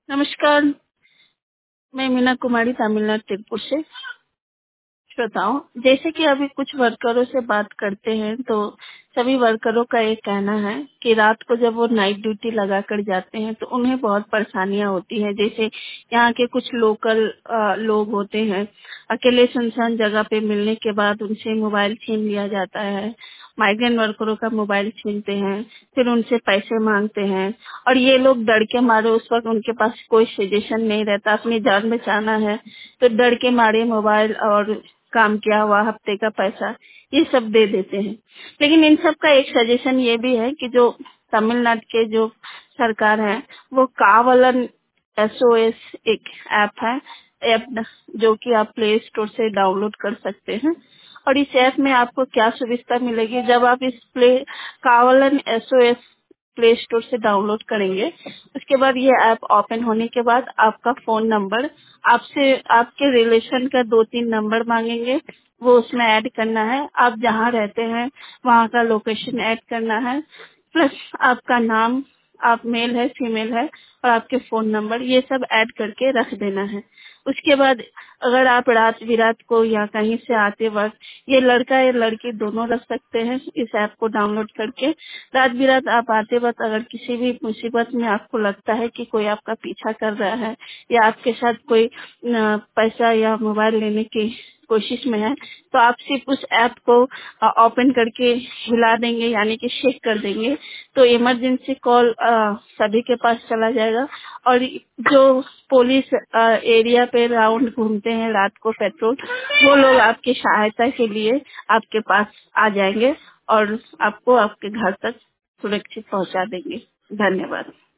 नमस्कार, मैं मीना कुमारी तमिलनाडु तिरुपुर से। श्रोताओं, जैसे कि अभी कुछ वर्करों से बात करते हैं तो सभी वर्करों का ये कहना है कि रात को जब वो नाइट ड्यूटी लगा कर जाते हैं तो उन्हें बहुत परेशानियां होती हैं। जैसे यहाँ के कुछ लोकल लोग होते हैं, अकेले सुनसान जगह पे मिलने के बाद उनसे मोबाइल छीन लिया जाता है। माइग्रेंट वर्करों का मोबाइल छीनते हैं, फिर उनसे पैसे मांगते हैं और ये लोग डर के मारे, उस वक्त उनके पास कोई सजेशन नहीं रहता, अपनी जान बचाना है तो डर के मारे मोबाइल और काम किया हुआ हफ्ते का पैसा ये सब दे देते हैं। लेकिन इन सब का एक सजेशन ये भी है कि जो तमिलनाडु के जो सरकार है वो कावलन SOS एक ऐप जो कि आप प्ले स्टोर से डाउनलोड कर सकते हैं। और इस ऐप में आपको क्या सुविधा मिलेगी, जब आप इस कावलन SOS प्ले स्टोर से डाउनलोड करेंगे, उसके बाद ये ऐप ओपन होने के बाद आपका फोन नंबर, आपसे आपके रिलेशन का 2-3 नंबर मांगेंगे, वो उसमें ऐड करना है। आप जहाँ रहते हैं वहाँ का लोकेशन ऐड करना है, प्लस आपका नाम, आप मेल है फीमेल है और आपके फोन नंबर, ये सब ऐड करके रख देना है। उसके बाद अगर आप रात बिरात को या कहीं से आते वक्त, ये लड़का या लड़की दोनों रख सकते हैं इस ऐप को डाउनलोड करके। रात बिरात आप आते वक्त अगर किसी भी मुसीबत में आपको लगता है कि कोई आपका पीछा कर रहा है या आपके साथ कोई पैसा या मोबाइल लेने की कोशिश में है, तो आप सिर्फ उस ऐप को ओपन करके हिला देंगे, यानी कि शेक कर देंगे, तो इमरजेंसी कॉल सभी के पास चला जाएगा। और जो पुलिस एरिया पे राउंड घूमते हैं रात को पेट्रोल, वो लोग आपकी सहायता के लिए आपके पास आ जाएंगे और आपको आपके घर तक सुरक्षित पहुंचा देंगे। धन्यवाद।